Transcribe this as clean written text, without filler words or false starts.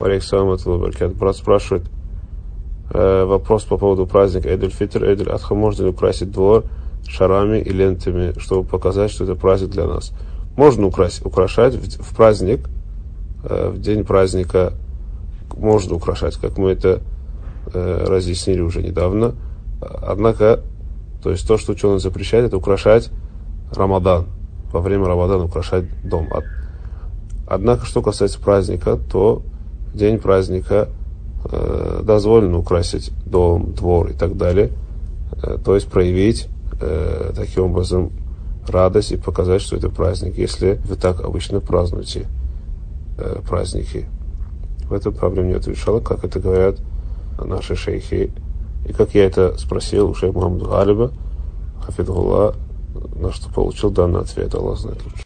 Брат спрашивает вопрос по поводу праздника Эйд-эль-Фитр, Эйд-эль-Адха. Можно ли украсить двор шарами и лентами, чтобы показать, что это праздник для нас? Можно украшать в праздник, в день праздника можно украшать, как мы это разъяснили уже недавно. Однако, то есть то, что ученые запрещают, это украшать Рамадан, во время Рамадана украшать дом. Однако, что касается праздника, то в день праздника дозволено украсить дом, двор и так далее, то есть проявить таким образом радость и показать, что это праздник, если вы так обычно празднуете праздники. В этом проблем нет, решала, как это говорят наши шейхи. И как я это спросил у шейха Мухаммада Галиба, хафидхуллах, на что получил данный ответ. Аллах знает лучше.